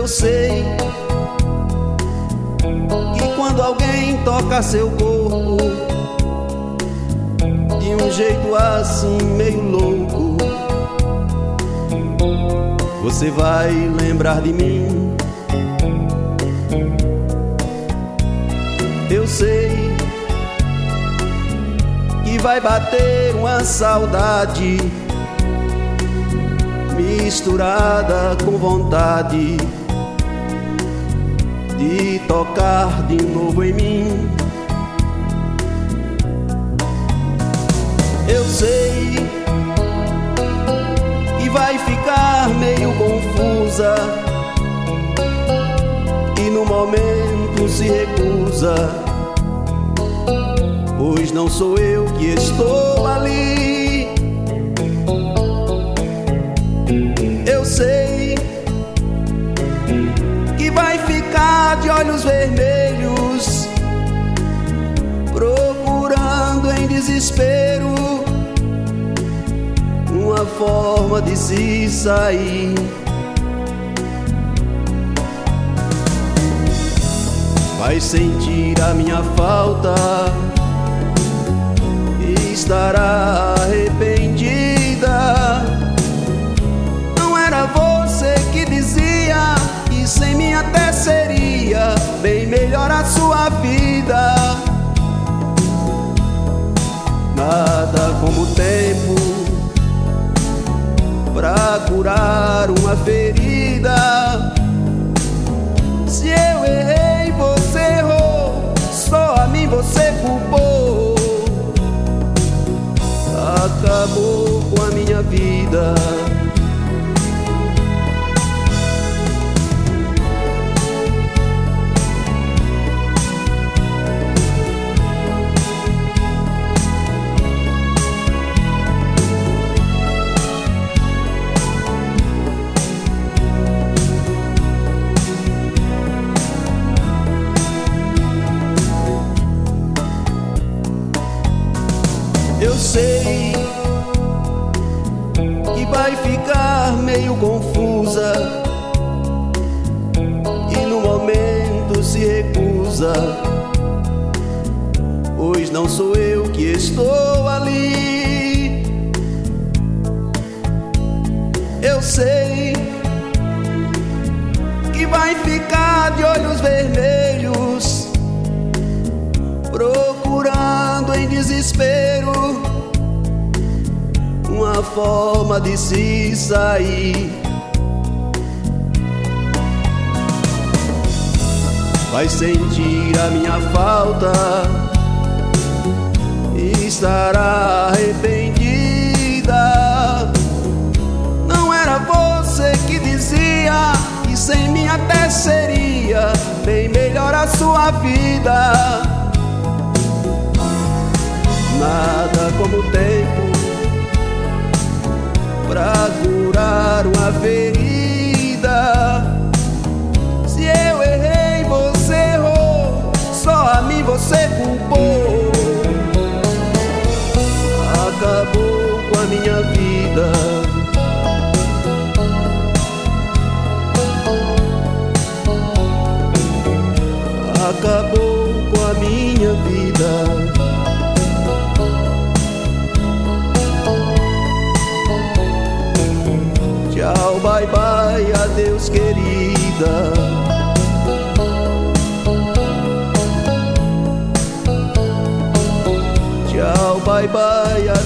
Eu sei que quando alguém toca seu corpo de um jeito assim meio louco, você vai lembrar de mim. Eu sei que vai bater uma saudade misturada com vontade de tocar de novo em mim. Eu sei que vai ficar meio confusa e no momento se recusa, pois não sou eu que estou ali. Eu sei que vai ficar de olhos vermelhos, procurando em desespero uma forma de se sair. Vai sentir a minha falta e estará arrependida. Não era você que dizia que sem mim até seria bem melhor a sua vida. Nada como o tempo pra curar uma ferida. Se eu errei, você errou, só a mim você culpou. Acabou com a minha vida. Eu sei que vai ficar meio confusa e no momento se recusa, pois não sou eu que estou ali. Eu sei que vai ficar de olhos vermelhos, procurando em desespero uma forma de se sair. Vai sentir a minha falta e estará arrependida. Não era você que dizia que sem mim até seria bem melhor a sua vida. Nada como o tempo pra curar uma ferida. Se eu errei, você errou, só a mim você culpou. Acabou com a minha vida. Acabou com a minha vida. Tchau, bye bye, adeus querida. Tchau, bye bye,